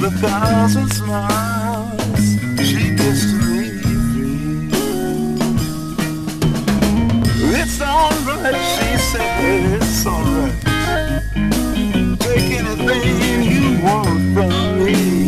a thousand smiles she gives to me free. It's alright, she said, it's alright. Take anything you want from me.